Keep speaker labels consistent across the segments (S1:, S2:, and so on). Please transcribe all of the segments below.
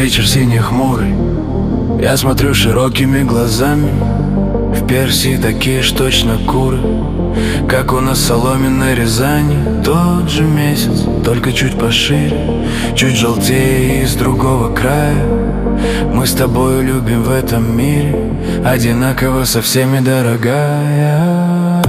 S1: вечер синий хмурый. Я смотрю широкими глазами. В Персии такие ж точно куры, как у нас в соломенной Рязани. Тот же месяц, только чуть пошире, чуть желтее и с другого края. Мы с тобою любим в этом мире одинаково со всеми, дорогая.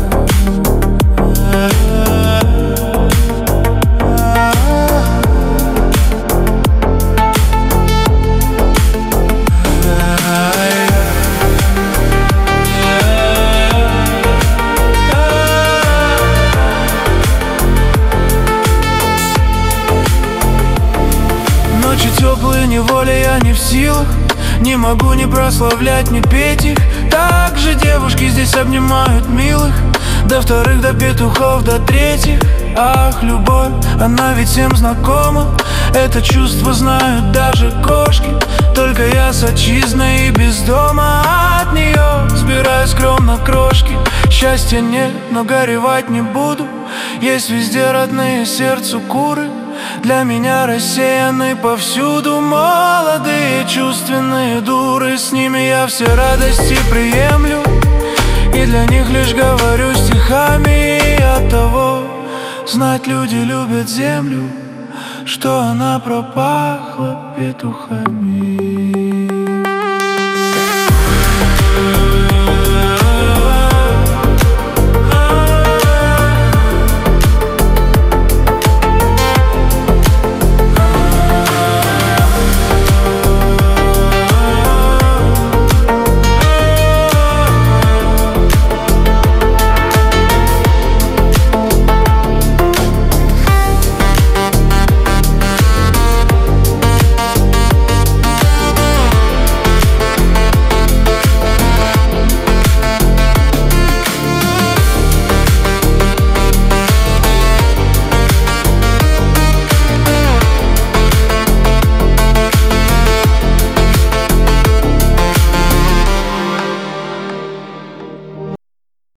S1: Ночи теплые, неволя я не в силах. Не могу ни прославлять, ни петь их. Так же девушки здесь обнимают милых. До вторых, до петухов, до третьих. Ах, любовь, она ведь всем знакома. Это чувство знают даже кошки. Только я с отчизной и без дома. От нее сбираю скромно крошки. Счастья нет, но горевать не буду. Есть везде родные сердцу куры. Для меня рассеяны повсюду молодые чувственные дуры. С ними я все радости приемлю, и для них лишь говорю стихами. И оттого знать люди любят землю, что она пропахла петухами.